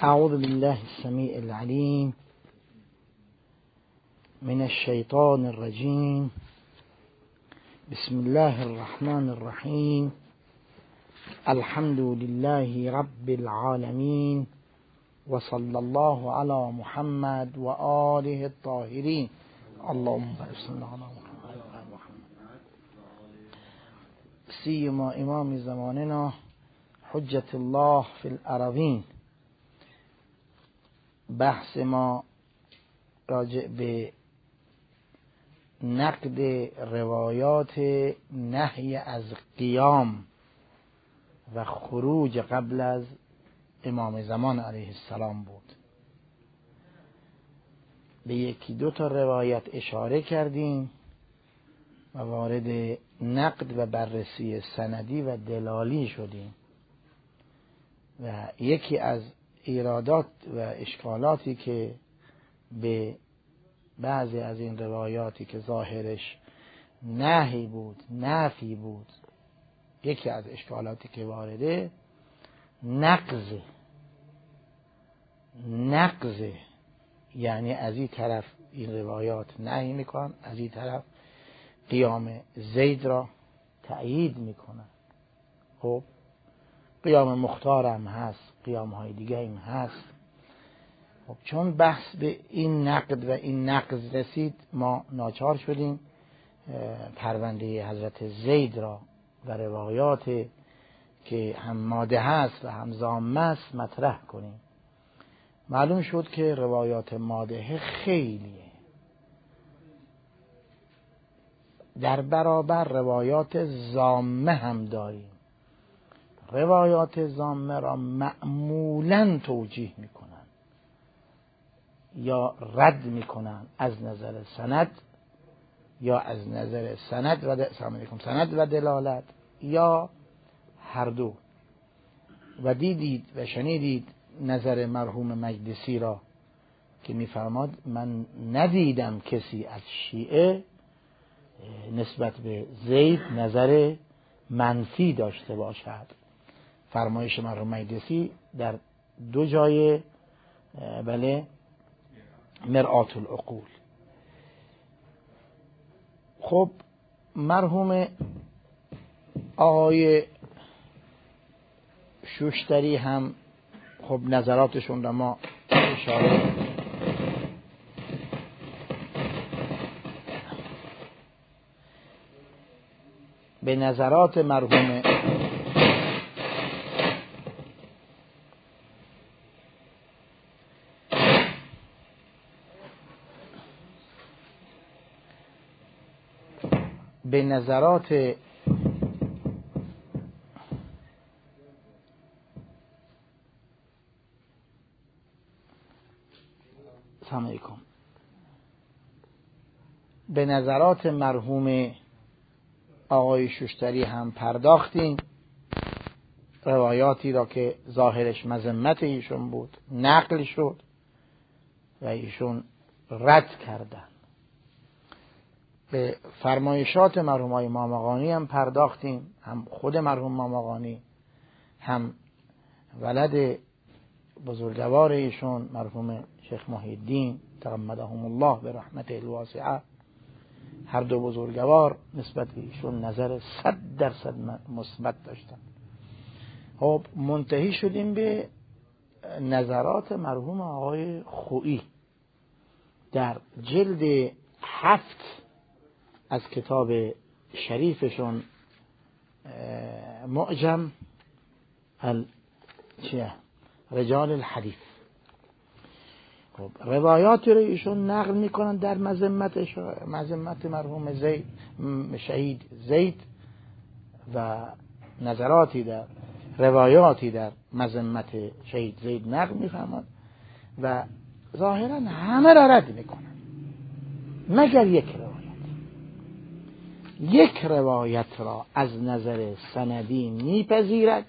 اعوذ بالله السمیع العلیم من الشیطان الرجیم. بسم الله الرحمن الرحیم. الحمد لله رب العالمین و صلی الله علی محمد و آله الطاهرین. اللهم بارک علی محمد و آل محمد. سیما امام زماننا حجت الله فی الارضین. بحث ما راجع به نقد روایات نهی از قیام و خروج قبل از امام زمان علیه السلام بود. به یکی دو تا روایت اشاره کردیم و وارد نقد و بررسی سندی و دلالی شدیم و یکی از ایرادات و اشکالاتی که به بعضی از این روایاتی که ظاهرش نهی بود، نفی بود، یکی از اشکالاتی که وارده نقض، یعنی از این طرف این روایات نهی میکنن، از این طرف قیام زید را تأیید میکنن. خب قیام مختار هم هست، قیام های دیگه هم هست. خب چون بحث به این نقد و این نقض رسید، ما ناچار شدیم پرونده حضرت زید را و روایات که هم ماده هست و هم ضامه است مطرح کنیم. معلوم شد که روایات ماده خیلیه در برابر روایات ضامه هم داریم. روایات ضامه را معمولاً توجیه میکنن یا رد میکنن از نظر سند، یا از نظر سند و دلالت، یا هر دو. و دیدید و شنیدید نظر مرحوم مجلسی را که میفرماد من ندیدم کسی از شیعه نسبت به زید نظر منفی داشته باشد. فرمایش مرحوم مجلسی در دو جای مرآت العقول. خب مرحوم آقای شوشتری هم خب نظراتشون را ما اشاره به نظرات مرحوم به نظرات مرحوم آقای شوشتری هم پرداختیم. روایاتی را که ظاهرش مذمت ایشون بود نقل شد و ایشون رد کردن. به فرمایشات مرحوم آقای مامقانی هم پرداختیم، هم خود مرحوم مامقانی هم ولد بزرگوار ایشون مرحوم شیخ محی الدین تغمدهم الله به رحمت الواسعه. هر دو بزرگوار نسبت به ایشون نظر 100% مثبت داشتن. خب منتهی شدیم به نظرات مرحوم آقای خویی در جلد 7 از کتاب شریفشون معجم رجال الحدیث. خب روایاتی رو ایشون نقل میکنن در مذمت مرحوم زید، شهید زید، و نظراتی در روایاتی در مذمت شهید زید نقل میفرماد و ظاهرا همه را رد میکنن مگر یک روایت را از نظر سندی میپذیرد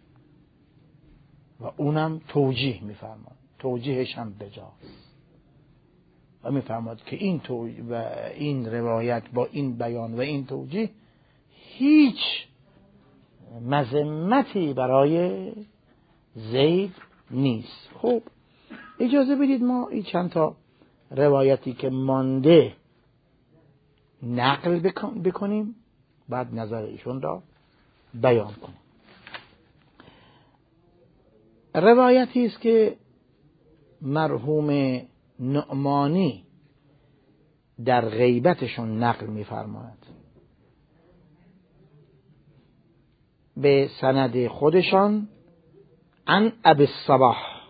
و اونم توجیه میفرماد، توجیهش هم بجاست و میفرماد که این روایت با این بیان و این توجیه هیچ مذمتی برای زید نیست. خب اجازه بدید ما این چند تا روایتی که مانده نقل بکنیم، بعد نظر ایشون را بیان کنیم. روایتی است که مرحوم نعمانی در غیبتشون نقل می‌فرماید به سند خودشان عن ابی الصباح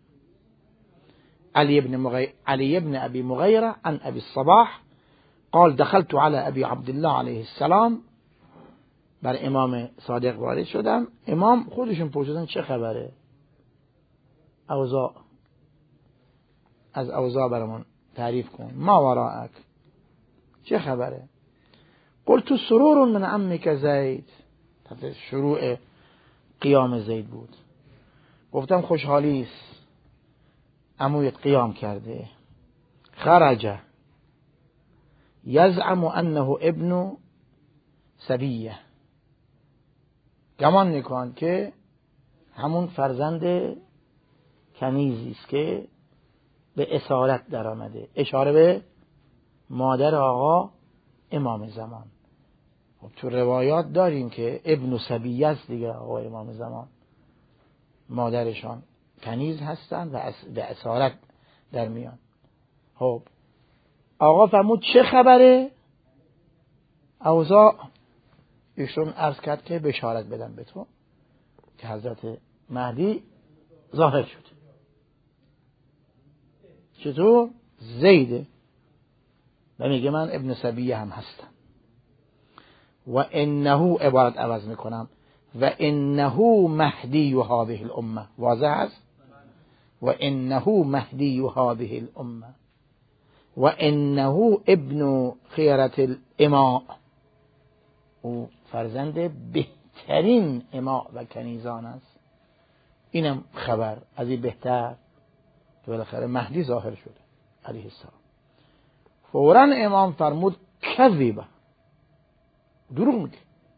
علی بن ابی مغیره عن ابی الصباح قال دخلت على ابي عبد الله علیه السلام. بر امام صادق وارد شدم. امام خودشون پرسیدن چه خبره؟ اوضاع، از اوضاع برامون تعریف کن. ما وراءک، چه خبره؟ قلت سرور من عمک زید. تحت شروع قیام زید بود. گفتم خوشحالی است، عمویت قیام کرده. خرج یزعم انه ابن سبیه، گمان میکن که همون فرزند کنیزی است که به اسارت در آمده، اشاره به مادر آقا امام زمان. خب تو روایات داریم که ابن سبیه است دیگه، آقا امام زمان مادرشان کنیز هستن و به اسارت در میان. خب آقا فرمود چه خبره؟ اوضاع. ایشون عرض کرد که بشارت بدم به تو که حضرت مهدی ظاهر شد. چطور؟ زیده و میگه من ابن سبیه هم هستم. و انه، عبارت عوض میکنم، و انه مهدی هذه الامه. واضح است؟ و انه مهدی هذه الامه و انه ابن خیرة الاماء. او فرزند بهترین اماء و کنیزان است. اینم خبر از این بهتر که بالاخره مهدی ظاهر شده علیه السلام. فوراً امام فرمود کذبه، دروغ میگه.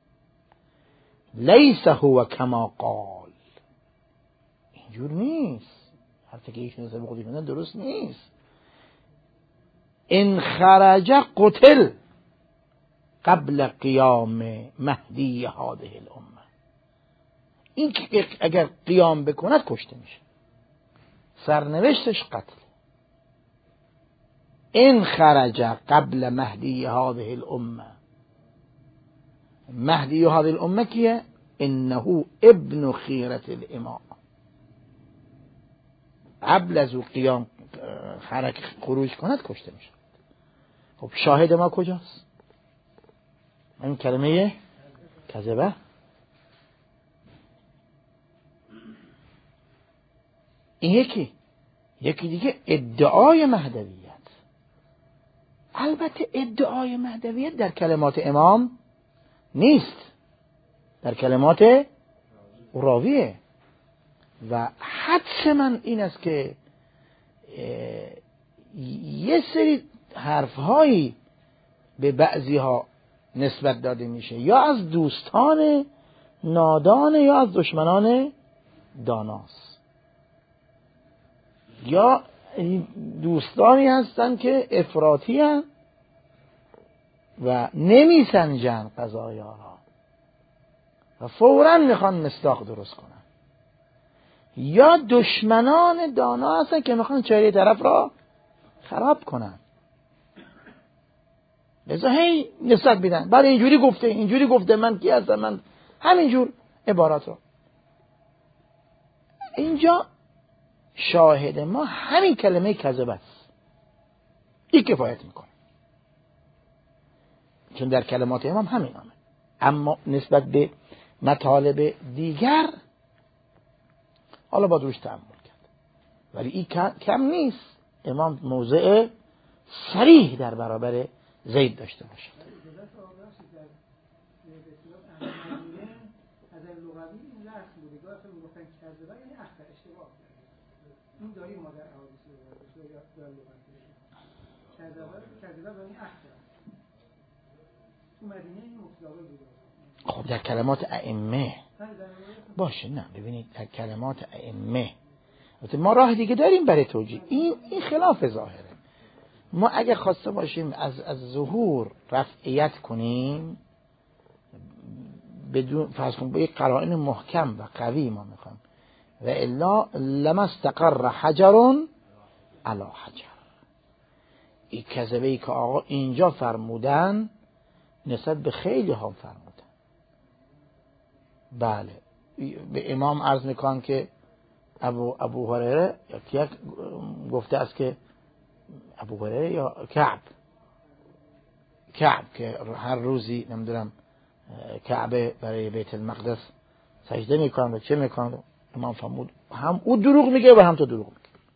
لیس هو کما قال، اینجور نیست. حرفی که ایشون حساب خودشون درست نیست. ان خرج قتل قبل قیام مهدی هذه الامه. این که اگر قیام بکند کشته میشه، سرنوشتش قتل. ان خرج قبل مهدی هذه الامه. مهدی هذه الامه کیه؟ انه ابن خیرة الاماء. قبل از او قیام خروج کند کشته میشه. خب شاهد ما کجاست؟ این کلمه کذبه. این یکی دیگه ادعای مهدویت. البته ادعای مهدویت در کلمات امام نیست، در کلمات راویه. و حدس من این است که یه سری حرفهایی به بعضی ها نسبت داده میشه، یا از دوستان نادان یا از دشمنان داناست، یا دوستانی هستن که افراطی هستن و نمیسنجن قضایا را و فوراً میخوان مصداق درست کنن، یا دشمنان دانا هستن که میخوان چهره طرف را خراب کنن. لذا هی نسبت میدن، بعد اینجوری گفته من کی هستم، من همینجور عبارات رو. اینجا شاهد ما همین کلمه کذب است. این کفایت میکنه، چون در کلمات امام همین آمد. اما نسبت به مطالب دیگر حالا باید روش تأمل کرد، ولی این کم نیست. امام موضع صریح در برابر زید داشته باشد. خب در کلمات ائمه باشه، نه ببینید در کلمات ائمه ما راه دیگه داریم برای توجیه. این خلاف ظاهره. ما اگه خواسته باشیم از ظهور رفعیت کنیم، بدون فرض کن با یک قرائن محکم و قوی ما میخوایم، و الا لما استقر حجر علی حجر. این کذبه ای که آقا اینجا فرمودن نسبت به خیلی ها فرمودن. بله، به امام عرض میکنن که ابو هریره یک گفته است که ابو هریره یا کعب که هر روزی نمیدونم کعبه برای بیت المقدس سجده میکنن و چه میکنن. امام فرمود هم او دروغ میگه و هم تو دروغ میگه.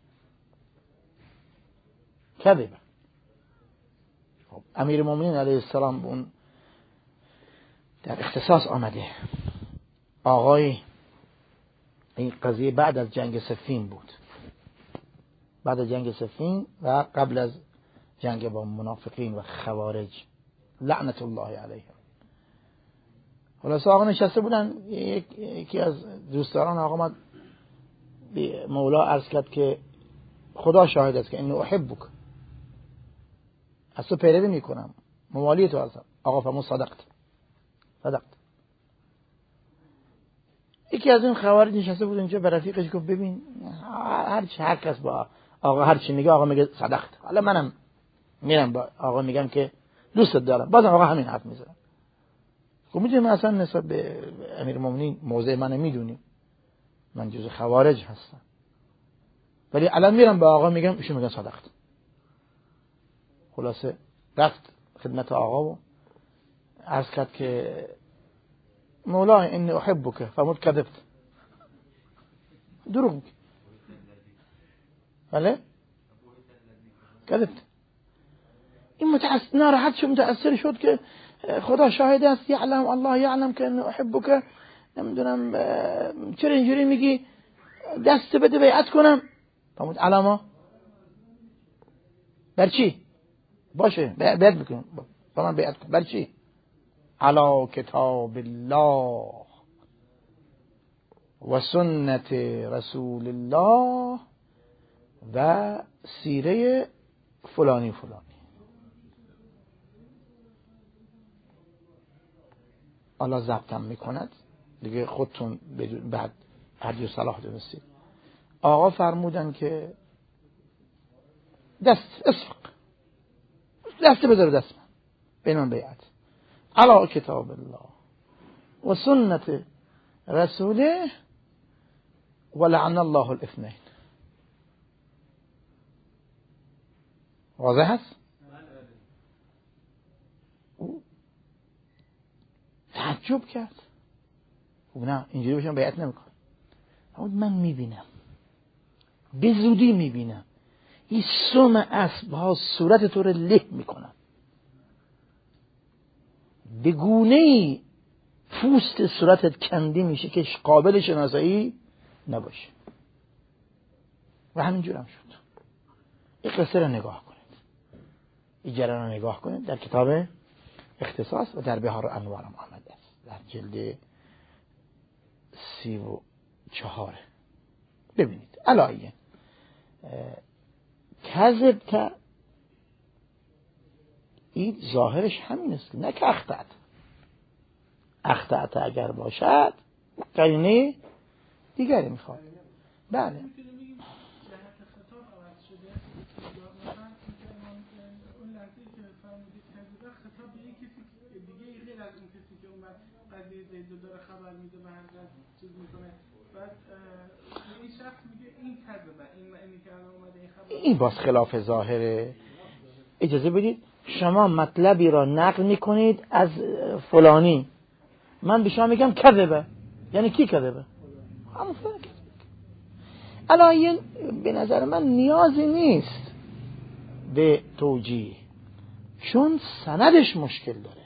کذب. خب امیر المؤمنین علیه السلام اون در اختصاص آمده. آقای این قضیه بعد از جنگ صفین بود، بعد از جنگ صفین و قبل از جنگ با منافقین و خوارج لعنت الله علیهم. خلاص آقا نشسته بودن، یکی از دوستداران آقا اومد به مولا عرض کرد که خدا شاهد است که اینو احبک، از تو پیروی میکنم، موالی تو هستم. آقا فرمود صدقت. یکی از این خوارج نشسته بود اینجا به رفیقش گفت ببین هر کس با آقا هر چی میگه آقا میگه صدقت. حالا منم میرم با آقا میگم که دوستت دارم، بازم آقا همین حرف میزنه. خب میدونی من اصلا نسبت به امیرالمومنین موضع منو میدونی، من جزء خوارج هستم، ولی الان میرم با آقا میگم ایشون میگن صدقت. خلاصه رفت خدمت آقا و عرض کرد که مولا اینی احبک. فرمود کذبت، دروغ میگی. بله کذبت. این ناراحت شد، متأثر شد که خدا شاهد است، یعلم الله یعلم که اینی احبک، نمیدونم چرا اینجوری میگی، دست بده بیعت کنم. فرمود علما بر چی؟ باشه بیعت بکن، با من بیعت کن. بر چی؟ علی کتاب الله و سنت رسول الله و سیره فلانی فلانی. الله ضبطم میکند دیگه، خودتون بعد هدی و صلاح دونستید. آقا فرمودن که دست بذار دست من، بین من بیعت علی کتاب الله و سنت رسوله ولعن الله الاثنين. واضح هست؟ تعجب کرد. خب نه اینجوری باشم بیعت نمیکنم. من میبینم، به زودی میبینم این سم اسب ها صورت تو رو له میکنن، به گونه‌ای پوست صورتت کنده میشه که قابل شناسایی نباشه. و همینجور هم شد. این قصه رو نگاه کنید، این جریان رو نگاه کنید، در کتاب اختصاص و در بهار انوار هم آمده است، در جلد 34. ببینید علایه کذب که این ظاهرش همین است، نه که اخطأت اگر باشد قرینه دیگری میخواد. بله قضیه زید داره خبر میده به حضرت چیز میکنه، بعد این شخص میگه این کذبه، اینی که الان اومده این خبر، این باز خلاف ظاهره. اجازه بدید شما مطلبی را نقل میکنید از فلانی، من به شما میگم کذبه، یعنی کی کذبه؟ همون فلان. الان به نظر من نیازی نیست به توجیه، چون سندش مشکل داره.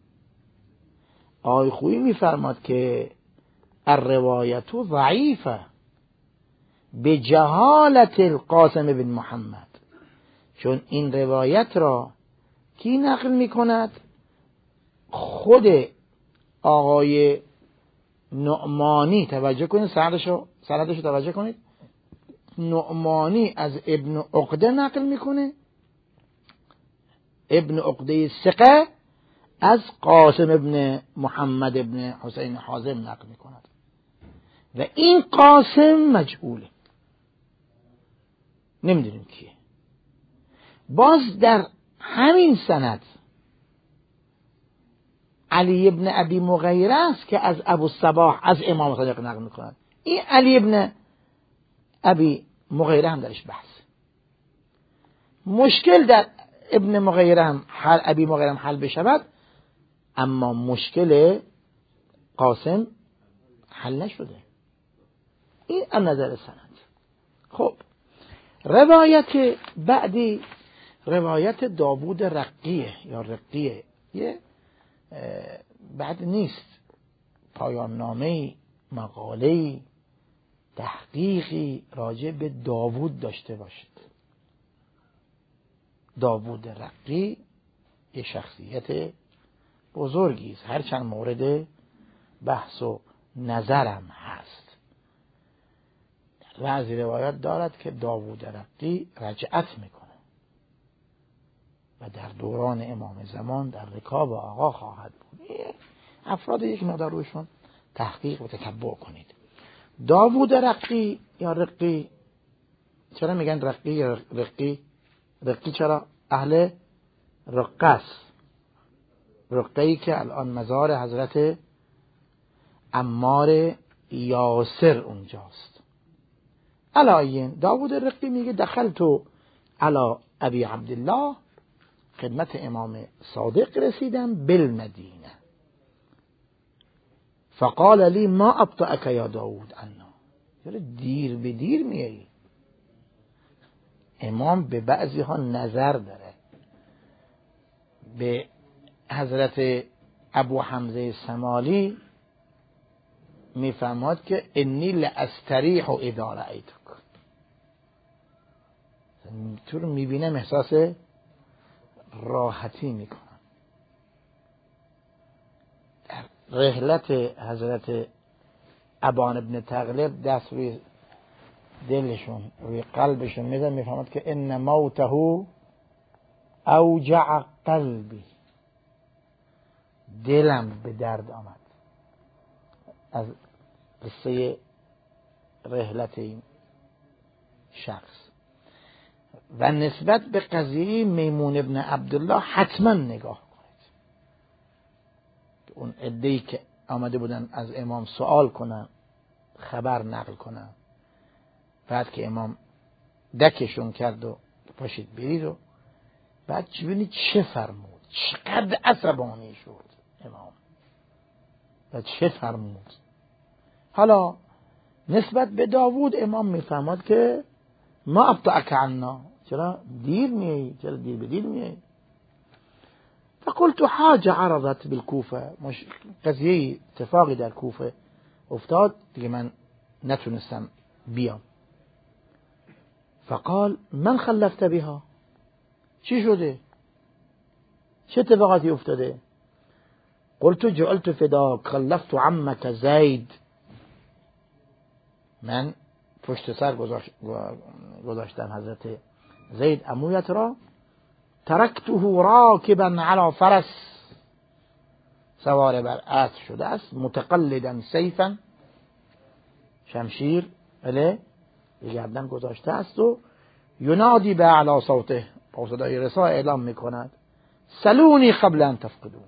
آقای خویی میفرماد که الروایت ضعیفه به جهالت القاسم بن محمد، چون این روایت را کی نقل میکند؟ خود آقای نعمانی. توجه کنید، سندش توجه کنید. نعمانی از ابن عقده نقل میکنه، ابن عقده ثقه از قاسم ابن محمد ابن حسین حازم نقل میکند و این قاسم مجهوله، نمیدونیم کیه. باز در همین سند علی ابن ابی مغیره است که از ابو الصباح از امام صادق نقل میکند. این علی ابن ابی مغیره هم درش بحث. مشکل در ابن مغیره هم ابی مغیره هم حل بشود، اما مشکل قاسم حل نشده. این از نظر سند. خب روایت بعدی روایت داوود رقیه یا رقیه، یه بعد نیست، پایان نامه، مقاله، تحقیقی راجع به داوود داشته باشید. داوود رقی یه شخصیت بزرگی است، هرچند مورد بحث و نظرم هست. بعضی روایات دارد که داوود رقی رجعت میکنه و در دوران امام زمان در رکاب آقا خواهد بود. افراد یک مقدار روشون تحقیق و تتبع کنید. داوود رقی یا رقی، چرا میگن رقی یا رقی؟ رقی چرا؟ اهل رقص، رقی که الان مزار حضرت عمار یاسر اونجاست. علایین داوود رقی میگه دخلت علی ابی عبدالله، خدمت امام صادق رسیدم بالمدینه، فقال لی ما ابطأک یا داوود عنا. چرا دیر به دیر میایی؟ امام به بعضی ها نظر داره. به حضرت ابو حمزه سمالی میفهمد که انی لاستریح اذا رأیتک، تو رو میبینم احساس راحتی میکنم. در رحلت حضرت ابان ابن تغلب دست روی دلشون روی قلبشون میزن، میفهمد که ان موته اوجع قلبی، دلم به درد آمد از قصه رحلت این شخص. و نسبت به قضیه میمون ابن عبدالله حتما نگاه کنید. اون عده‌ای که آمده بودن از امام سوال کنن، خبر نقل کنن، بعد که امام دکشون کرد و پاشید برید و بعد ببینید چه فرمود، چقدر عصبانی شد امام و چه فرمود. حالا نسبت به داوود امام میفهمد که ما ابطأک عنا، چرا دیر میایی، چرا دیر به دیر میایی. فقلت حاجه عرضت بالکوفه، قضیه اتفاقی در کوفه افتاد دیگه من نتونستم بیام. فقال من خلفت بها، چی شده، چه اتفاقاتی افتاده؟ قلت جعلت فداک خلفت عمك زید، من پشت سر گذاشتم حضرت زید عمویت را، ترکته راکبا علی فرس، سوار بر اسب شده است، متقلدا سیفا، شمشیر اله به گردن گذاشته است و ینادی به اعلی صوته، با صدای رسا اعلام میکند سلونی قبل ان تفقدونی.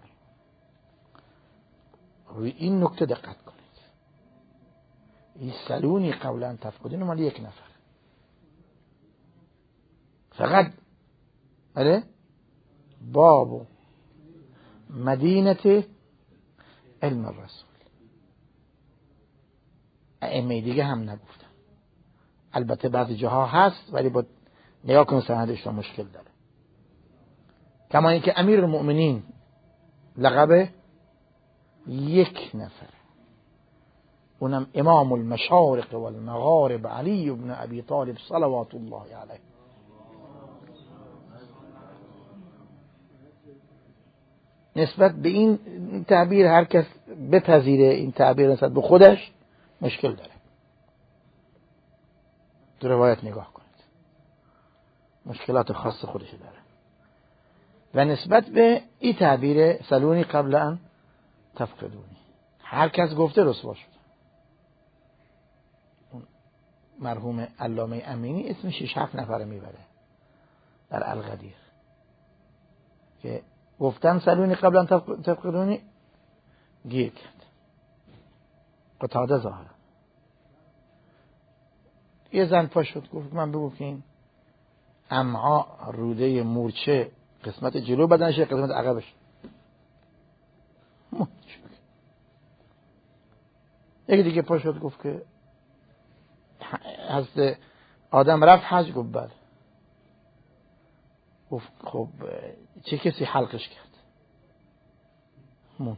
روی این نکته دقت کنید، این سلونی قبل ان تفقدونی مال یک نفر فقط، آره باب مدینه علم الرسول. ائمه دیگه هم نگفتن، البته بعضی جاها هست ولی با نگاه کن سندش رو مشکل داره. کما اینکه امیر المؤمنین لقب یک نفر، اونم امام المشارق والمغارب علی بن ابی طالب صلوات الله علیه. نسبت به این تعبیر هر کس بپذیره، این تعبیر نسبت به خودش مشکل داره. تو روایت نگاه کنید، مشکلات خاص خودش داره. و نسبت به این تعبیر سلونی قبل ان تفقدونی، هر کس گفته رسوا شد. مرحوم علامه امینی اسم 6-7 نفر میبره در القدیر که گفتن سلونی قبل ان تفقدونی، گیر کرد. قتاده ظاهرا یه زن پا شد گفت من بگو که این امعاء روده مورچه قسمت جلو بدنشه قسمت عقبش. یکی دیگه پا شد گفت که حضرت آدم رفت حج. گفت بله. گفت خب چه کسی حلقش کرد؟ موند.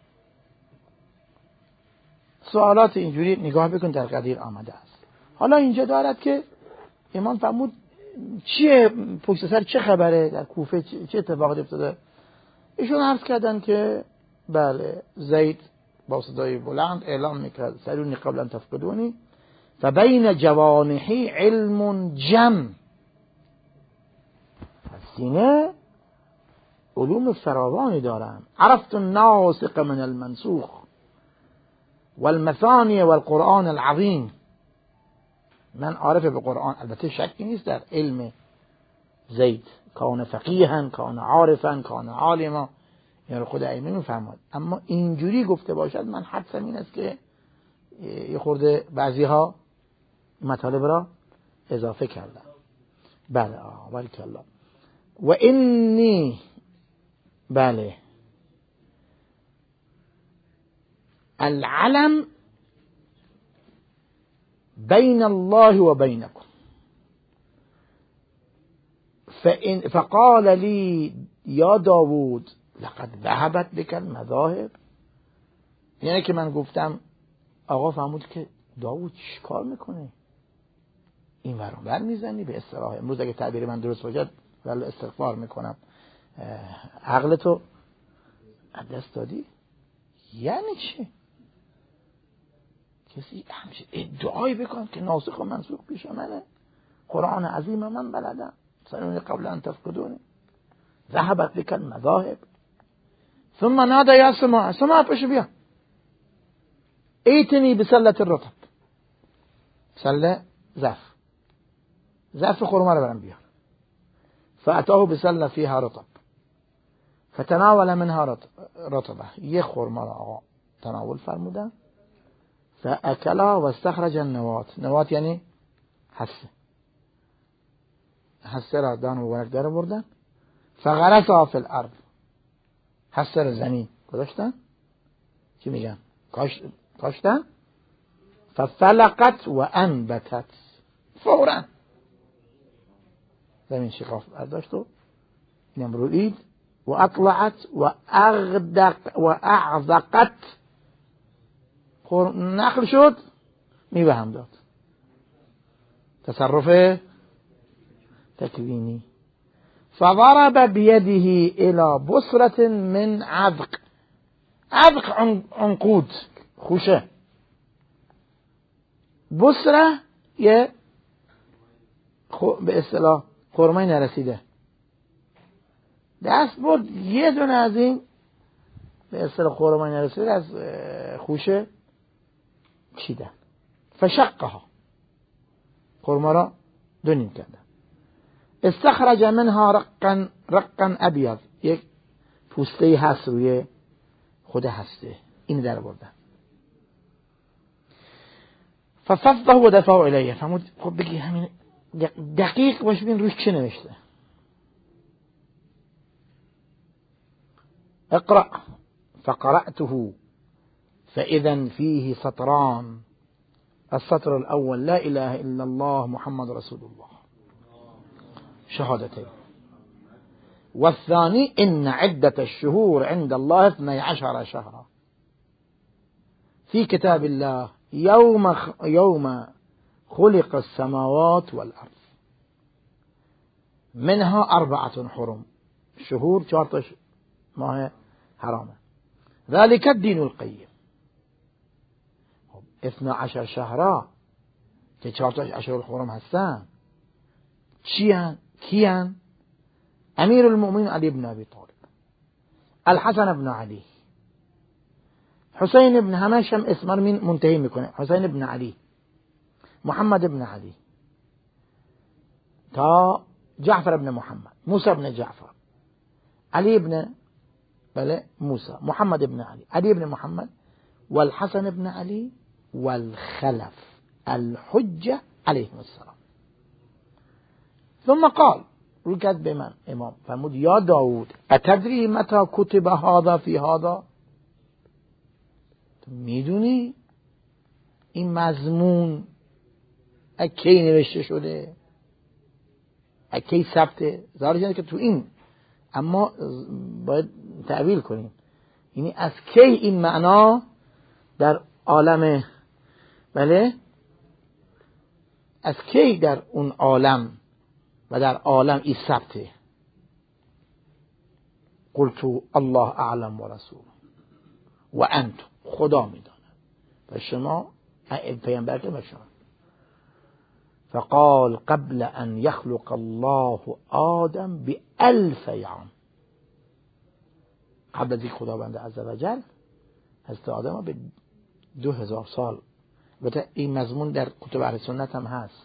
سوالات اینجوری نگاه بکن در قدیر آمده است. حالا اینجا دارد که امام فرمود چیه پشت سر، چه خبره در کوفه، چه اتفاقی افتاده؟ ایشون عرض کردن که بله زید با صدای بلند اعلام میکرد سلونی قبل ان تفقدونی فبین جوانحی علم جم، سینه علوم فراوانی دارن. عرفت الناسق من المنسوخ والمثانی والقرآن العظیم. من عارف به قرآن، البته شکی نیست در علم زید، کان فقیها کان عارفا کان عالما، این خود ائمه میفرماد. اما اینجوری گفته باشد من حدسم این است که یه خورده بعضی ها مطالب را اضافه کردن. بله بارکالله. و انی بله العلم بین الله و بینکم فقال لی یا داوود لقد ذهبت بك المذاهب. یعنی که من گفتم آقا فرمود که داوود چی کار میکنه، این ورانور میزنی به اصطلاح امروز اگه تعبیر من درست باشه ولی استغفار میکنم، عقلتو از دست دادی. یعنی چی؟ کسی همچه ادعایی بکن که ناسخ و منسوخ پیش منه، قرآن عظیم من بلدم، سلونی قبل ان تفقدونی ذهبت بك المذاهب ثم نادى یا سماع پشو بیا ایتنی بسلة الرطب، سله ظرف خرما رو برام بیار. فاتاه بسله فيها رطب فتناول منها رطبه، یه خرما رو آقا تناول فرمودن. فاکلا و استخرج النوات، نوات یعنی حسه را دان و ورق داره بردن. فغرسها فی الارض، حسه را زمین گذاشتن، چی میگن کاشتن. ففلقت و انبتت، فورا زمین شقاف برداشت و اینم روید. و اطلعت و اعذقت، نخل شد، میوه هم داد. تصرف تکوینی. فضرب بیده الى بصرة من عذق، عذق عنقود خوشه، بصره یه به اصطلاح خرمای نرسیده، دست برد یه دونه از این به اصطلاح خرمای نرسیده از خوشه چیدن. فشقها، خرما را دو نیم کردن. استخرج منها رقا ابیض، یک پوسته هست روی خود هسته، این در بردن. ففضه و دفعه الیه، فرمود خب بگی همین دقیق باش ببین روش چه نوشته. اقرأ فقرأته فإذا فيه سطران، السطر الأول لا إله إلا الله محمد رسول الله شهادتين، والثاني إن عدة الشهور عند الله 12 شهرا في كتاب الله يوم خلق السماوات والأرض منها 4 حرم، شهور 4 ماه حرامه، ذلك الدين القيم. 12 شهرا که 4 تاش اشهرالحرم هستن. کیان؟ امیر المؤمنین علی بن ابی طالب، الحسن بن علی، حسین بن، همش هم اسم رو منتهی میکنه، حسین بن علی، محمد بن علی، تا جعفر بن محمد، موسی بن جعفر، علی بن موسى، محمد بن علي، علي بن محمد، والحسن بن علي، والخلف الحجة عليهم السلام. ثم قال، ركز بمن امام فرمود یا داود اتدری متى كتب هذا في هذا؟ میدونی این مضمون اکی نوشته شده، اکی ثبته؟ ظاهرش که تو این، اما باید تعبیر کنیم، یعنی از کی این معنا در عالم، از کی در اون عالم و در عالم این ثبته؟ قلت الله اعلم و رسول و انتم، خدا میداند و شما پیامبر که به شما. فقال قبل ان يخلق الله آدم ب1000 عام، قبل از این خداوند عزوجل حضرت آدم به 2000 سال. البته این مضمون در کتب اهل سنت هم هست.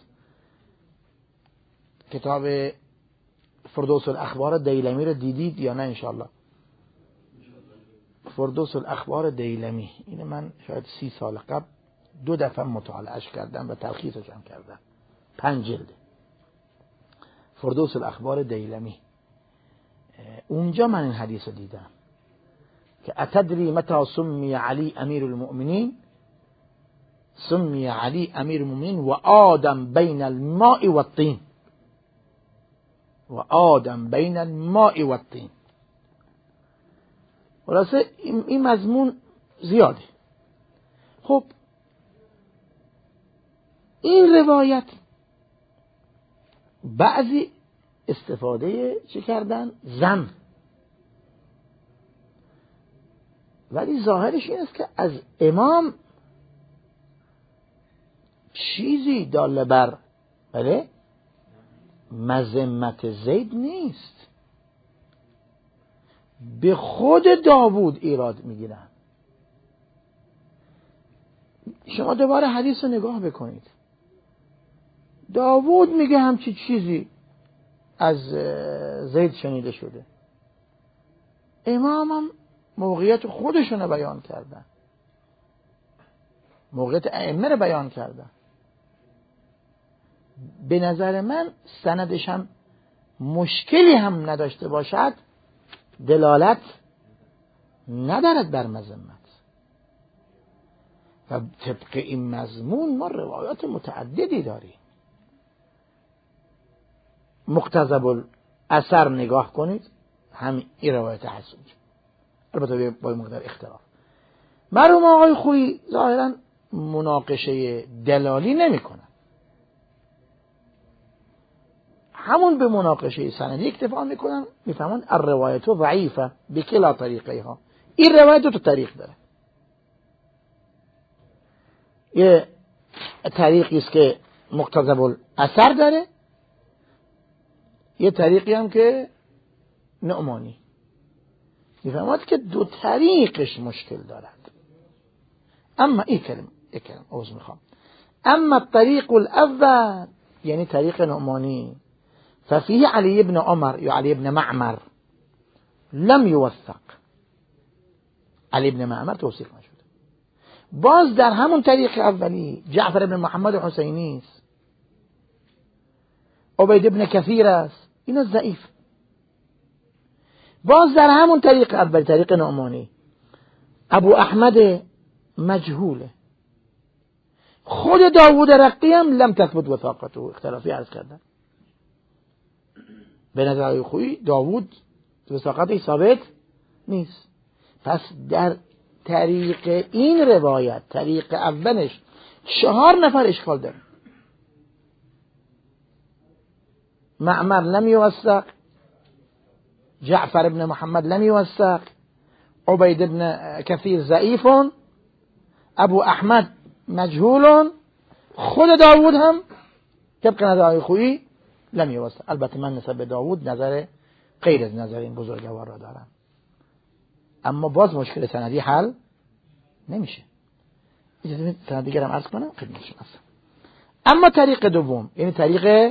کتاب فردوس الاخبار دیلمی رو دیدید یا نه؟ انشاءالله فردوس الاخبار دیلمی، این من شاید 30 سال قبل 2 دفعه مطالعهش کردم و تلخیصش هم کردم، 5 جلد. فردوس الاخبار دیلمی، اونجا من این حدیث رو دیدم که اتدری متى سمی علی امیر المؤمنین؟ سمی علی امیر المؤمنین و آدم بین الماء و الطین، و آدم بین الماء و الطین. خلاصه این مضمون زیاده. خب این روایت بعضی استفاده چه کردن؟ زن، ولی ظاهرش این است که از امام چیزی داله بر مذمت زید نیست. به خود داوود ایراد میگیرن. شما دوباره حدیث رو نگاه بکنید، داوود میگه همچی چیزی از زید شنیده شده، امام هم موقعیت خودشون رو بیان کردن، موقعیت ائمه رو بیان کردن. به نظر من سندش هم مشکلی هم نداشته باشد دلالت ندارد بر مذمت. و طبق این مضمون ما روایات متعددی داریم. مقتضب الاثر نگاه کنید، همین این روایت هست اونجا، البته با مقدار اختلاف. مرحوم آقای خویی ظاهرا مناقشه دلالی نمی کنن، همون به مناقشه سندی اکتفا میکنن، میفهمن الروایت ضعیفه بکلا طریقیها. این روایت 2 طریق داره، یه طریقی است که مقتضب الاثر داره، یه طریقی هم که نعمانی. میفهمد که 2 طریقش مشکل دارد. اما این کلمه عوض میخوام، اما الطریق الاول یعنی طریق نعمانی ففيه علی بن عمر یا علی بن معمر لم يوثق، علی بن معمر توثیق نشده. باز در همون طریق اولی جعفر بن محمد حسینی است، عبید بن کثیر است، اینا ضعیف. باز در همون طریق اولی طریق نعمانی ابو احمد مجهوله. خود داوود رقی هم لم تثبت وثاقته، اختلافی عرض کردن. به نظر خویی داوود وثاقتش ثابت نیست. پس در طریق این روایت، طریق اولش 4 نفر اشکال داره. معمر لم يوثق، جعفر بن محمد لم يوثق، عبید بن کثیر ضعیف، ابو احمد مجهول، خود داوود هم طبق نظر آقای خویی لم یوسع. البته من نسبت به داوود نظر غیر از نظر این بزرگوار را دارم، اما باز مشکل سندی حل نمیشه. اجازه بدید سند دیگر هم عرض کنم خدمتتون هستم. اما طریق دوم، یعنی طریق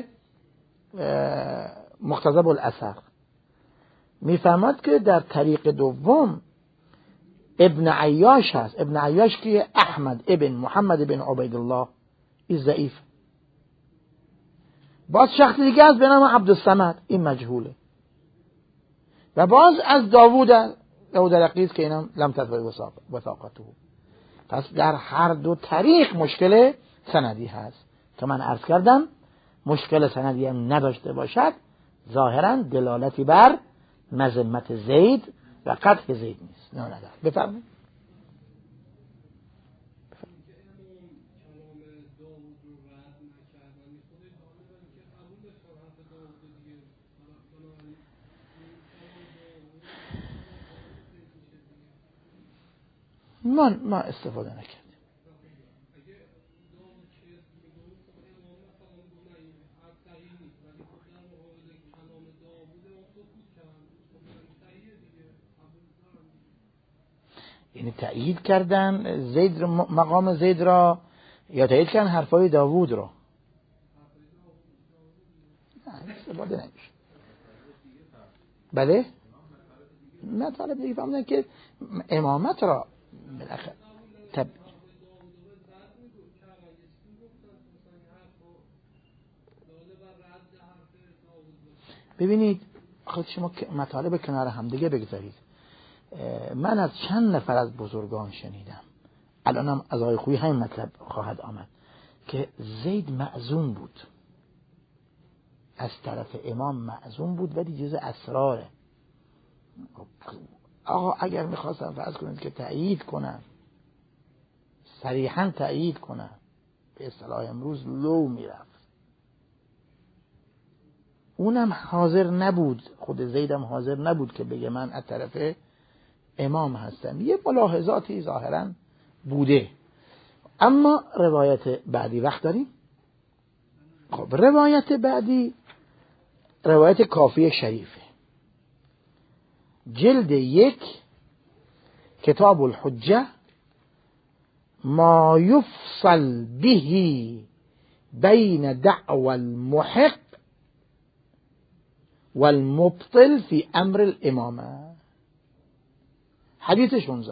مقتضب الاثر، میفهمد که در طریق دوم ابن عیاش هست. ابن عیاش که احمد ابن محمد ابن عبیدالله، این ضعیف. باز شخص دیگه است به نام عبدالصمد، این مجهوله. و باز از داوود رقیق که اینم لم تثبت وثاقته. پس در هر دو طریق مشکل سندی هست که من عرض کردم مشکل سندی هم نداشته باشد ظاهرا دلالتی بر مذمت زید و قطع زید نیست. نه نداره. بفرمایید. ما استفاده نکردیم. یعنی تأیید کردن زید را، مقام زید را، یا تأیید کردن حرفای داوود را. نه استفاده نمیشه. بله مطالب دیگه فهمیدن که امامت را بالاخره ببینید خود شما مطالب کنار هم دیگه بگذارید. من از چند نفر از بزرگان شنیدم، الانم از آقای خویی همین مطلب خواهد آمد، که زید معزوم بود، از طرف امام معزوم بود، ولی جز اسراره. آقا اگر میخواستم فرض کنید که تأیید کنن، صریحا تأیید کنن، به اصطلاح امروز لو میرفت. اونم حاضر نبود، خود زیدم حاضر نبود که بگه من از طرف امام هستم. یه ملاحظاتی ظاهرا بوده. اما روایت بعدی وقت داریم. خب روایت بعدی روایت کافی شریفه، جلد 1 کتاب الحجه، ما یفصل به بین دعوى المحق والمبطل في امر الامامه. حدیث 16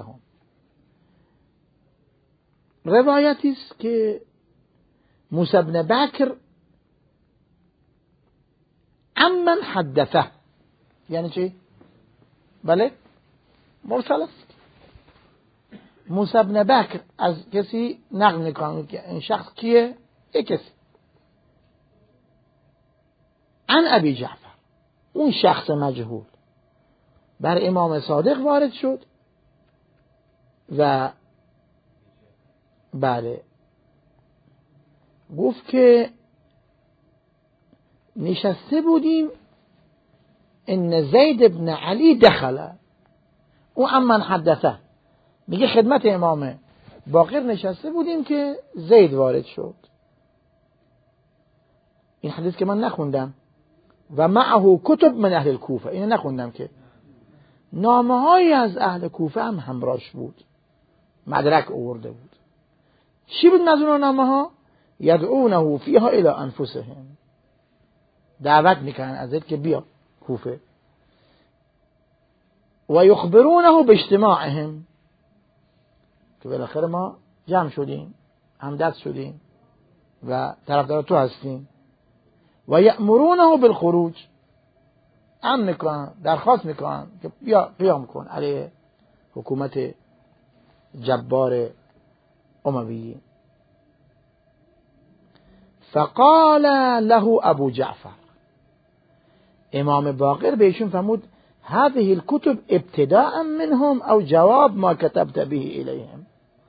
روایتی است که موسی بن بکر عمن حدثه، یعنی چی؟ بله مرسل است. موسی بن بکر از کسی نقل میکنه که این شخص کیه؟ یک کسی عن ابی جعفر، اون شخص مجهول بر امام صادق وارد شد و بله گفت که نشسته بودیم ان زید ابن علی دخل، او عمن حدثه میگه خدمت امام باقر نشسته بودیم که زید وارد شد. این حدیث که من نخوندم و معه کتب من اهل الکوفه، اینو نخوندم که نامه های از اهل کوفه هم همراهش بود، مدرک آورده بود. چی بود نظر نامه ها؟ یدعونه فیها الی انفسهم، دعوت میکنن از زید که بیا کوفه، و یخبرونه باجتماعهم، که بالاخره ما جمع شدیم، همدست شدیم و طرفدار تو هستیم. و یأمرونه بالخروج، امر میکنن، درخواست میکنن که بیا قیام کن علیه حکومت جبار اموی. فقال له ابو جعفر، امام باقر بهشون فرمود هذه الكتب ابتداء منهم او جواب ما كتبت به الیهم،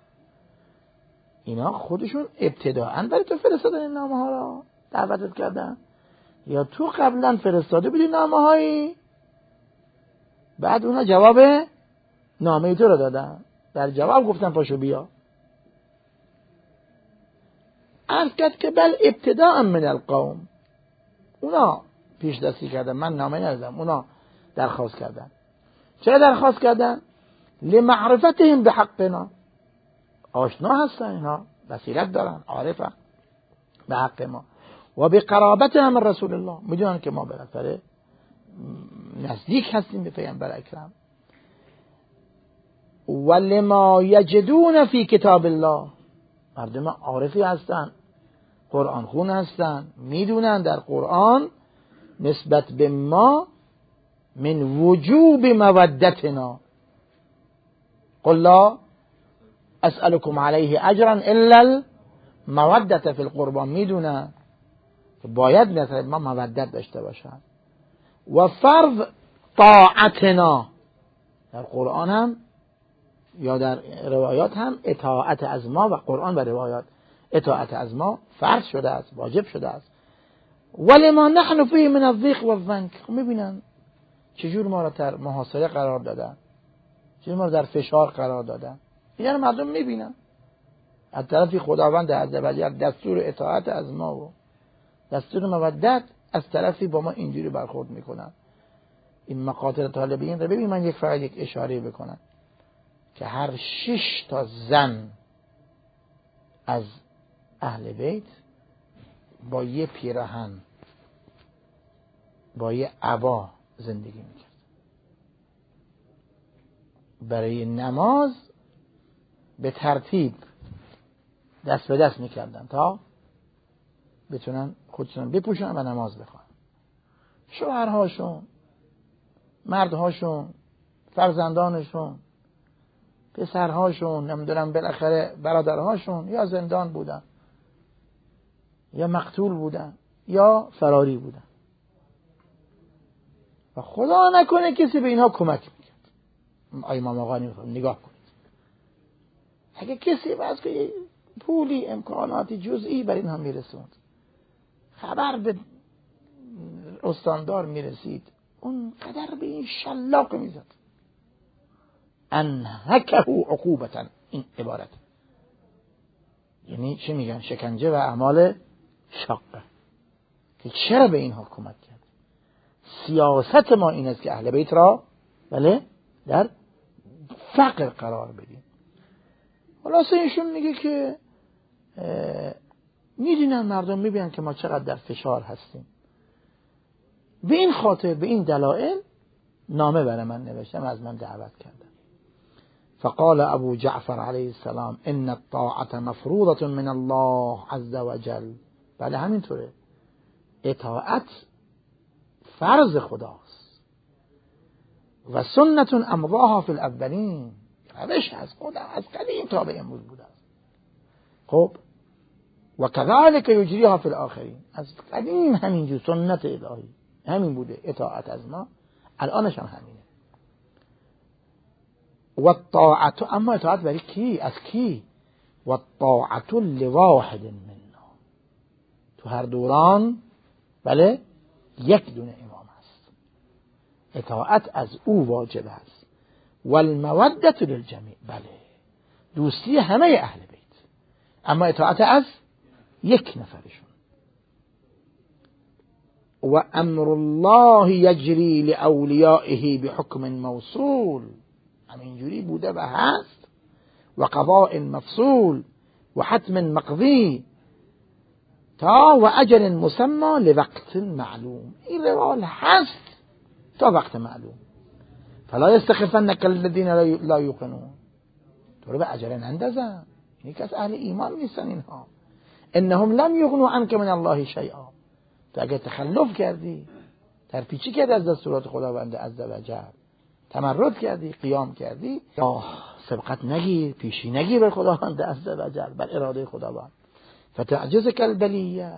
اینا خودشون ابتداءً برای تو فرستادن این نامه ها را، دعوتت کردن، یا تو قبلا فرستاده بودی نامه هایی بعد اونا جواب نامه تو رو دادن، در جواب گفتن پاشو بیا. عرض کرد که بل ابتداء من القوم، اونا پیش دستی کردن، من نامه ندادم، اونا درخواست کردن. چرا درخواست کردن؟ لمعرفتهم بحقنا، آشنا هستن اینا، بصیرت دارن، عارفن به حق ما، و به قرابتهم رسول الله، میدونن که ما بالاخره نزدیک هستیم به پیامبر اکرم. و لما یجدون فی کتاب الله، مردم عارفی هستن، قرآن خون هستن، میدونن در قرآن نسبت به ما من وجوب مودتنا، قل لا اسألكم علیه اجرا الا المودت فی القربان، میدونن که باید مثلا ما مودت داشته باشن. و فرض طاعتنا، در قرآن هم یا در روایات هم اطاعت از ما، و قرآن و روایات اطاعت از ما فرض شده است، واجب شده است. ولما نحن فيه من الضيق والضنك، میبینن چجور ما را در محاصره قرار دادن، چجور ما را در فشار قرار دادن، اینا مردم میبینن. از طرفی خداوند عزوجل دستور اطاعت از ما و دستور مودت، از طرفی با ما اینجوری برخورد میکنن. این مقاطع طالبین رو ببین، من یک اشاره بکنم که هر 6 تا زن از اهل بیت با یه پیراهن، با یه عبا زندگی میکرد. برای نماز به ترتیب دست به دست میکردن تا بتونن خودشون بپوشن و نماز بخوان. شوهرهاشون، مردهاشون، فرزندانشون، پسرهاشون، نمیدونم بالاخره برادرهاشون یا زندان بودن یا مقتول بودن یا فراری بودن و خدا نکنه کسی به اینها کمک میکرد. امام آقا نگاه کنید، اگه کسی باز که پولی امکاناتی جزئی بر اینها میرسوند، خبر به استاندار میرسید، اون قدر به این شلاق میزد. انهکه عقوبتا، این عبارت یعنی چه میگن؟ شکنجه و اعمال شاقه. که چرا به اینها کمک کرد؟ سیاست ما این است که اهل بیت را بله در فقر قرار بدیم. خلاصه ایشون میگه که میدونن، مردم میبینن که ما چقدر در فشار هستیم. به این خاطر، به این دلایل نامه برای من نوشتم، از من دعوت کردن. فقال ابو جعفر علیه السلام ان الطاعة مفروضة من الله عز وجل. بله همینطوره، اطاعت فرض خداست. و سنت امضاها فی الاولین، روش از خدا از قدیم تا به امروز بوده است. خب و كذلك یجریها فی الاخرین، از قدیم همینجور سنت الهی همین بوده، اطاعت از ما الانش هم همینه. و الطاعت، اما اطاعت برای کی؟ از کی؟ و الطاعت لواحد منا، تو هر دوران بله یک دونه امام هست، اطاعت از او واجب است. و المودت للجمیع، بله دوستی همه اهل بیت، اما اطاعت از یک نفرشون. و امر الله یجری لاولیائه بحکم موصول، همینجوری بوده و هست. و قضاء مفصول و حتم مقضی تا و اجل مسمى لوقت معلوم، این روال هست تا وقت معلوم. فلا یستخفنک الذین لا یوقنون، تو رو به اجل نندازن، این که از اهل ایمان نیستن اینها. انهم لم یغنوا عنک من الله شیئا، تو اگه تخلف کردی، ترپیچی کردی از دستورات خداوند عزوجل، تمرد کردی، قیام کردی، یا سبقت نگیر، پیشی نگیر بر خداوند عزوجل، بر اراده خداوند، فتعجزک البلیه،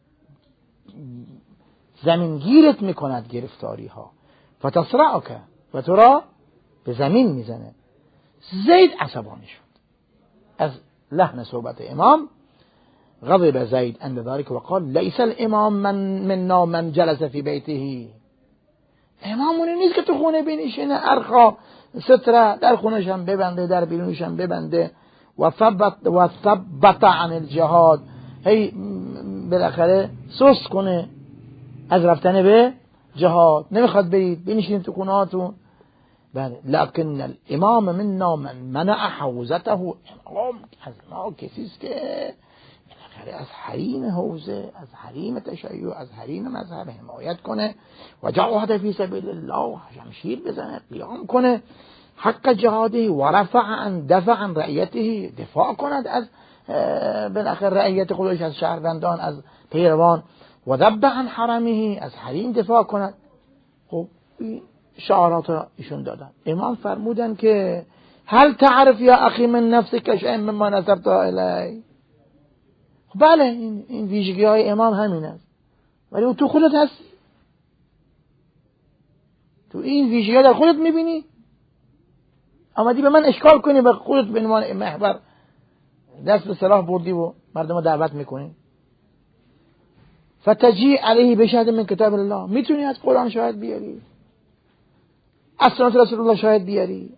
زمینگیرت میکند گرفتاری ها، فتصرعک، و تو را به زمین میزنه. زید عصبانی شد از لحن صحبت امام. غضب زید عند ذلك و قال لیس الامام منا من جلس فی بیته، امام اونی نیست که تو خونه بنشینه، ارخا ستره در خونش هم ببنده، در بیرونش هم ببنده. و ثبت عن الجهاد، هی بالاخره سست کنه از رفتن به جهاد، نمیخواد برید بنشینید تو خونهاتون. بله لكن الامام منا من منع حوزته، امام از ما کسی است که بالاخره از حریم حوزه، از حریم تشیع، از حریم مذهب حمایت کنه و جاهد فی سبیل الله، شمشیر بزنه، قیام کنه، حق جهاده و دفع عن رعیته، دفاع کند از بالاخره رعیت خودش، از شهروندان، از پیروان، و ذب عن حرمه، از حریم دفاع کند. خب شعارات را ایشون دادن. امام فرمودن که هل تعرف یا اخی من نفسک شیئا مما نسبت الی. بله این ویژگی های امام همین است، ولی اون تو خودت هست، تو این ویژگی ها در خودت میبینی، آمدی به من اشکال کنی، به خودت به عنوان محور دست به سلاح بردی و مردم دعوت میکنی. فتجی علیه بشهد من کتاب الله، میتونی از قرآن شاهد بیاری، از سنت رسول الله شاهد بیاری.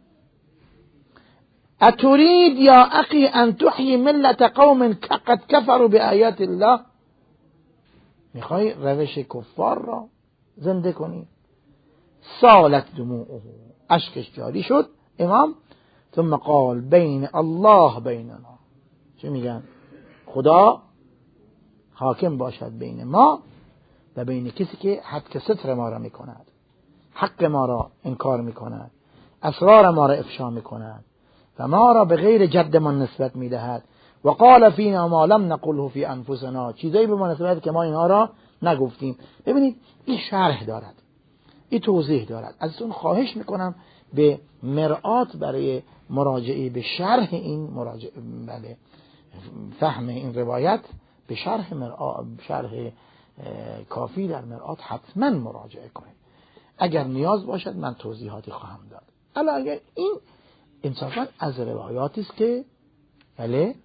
اتريد یا اخی ان تحیی ملت قوم قد کفروا بآیات الله، میخوای روش کفار را زنده کنی. سالت دموعه، اشکش جاری شد امام. ثم قال بین الله بیننا، چه میگن؟ خدا حاکم باشد بین ما و بین کسی که حد ستر ما را میکند، حق ما را انکار میکند، اسرار ما را افشا میکند و ما را به غیر جدمان نسبت میدهد. و قال فینا ما لم نقله فی انفسنا، چیزایی به ما نسبت که ما اینها را نگفتیم. ببینید این شرح دارد، این توضیح دارد. ازتون خواهش میکنم به مرآت برای مراجعه به شرح این بله فهم این روایت، به شرح کافی در مرآت حتما مراجعه کنید. اگر نیاز باشد من توضیحاتی خواهم داد. الا اگر این انصافا از روایاتی است که بله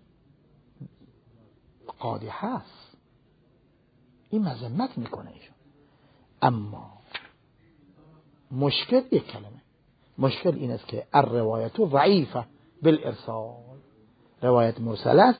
قادحه است، این مذمت میکنه ایشون. اما مشکل یک کلمه، مشکل این است که الروایت ضعیفه بالارسال، روایت مرسل است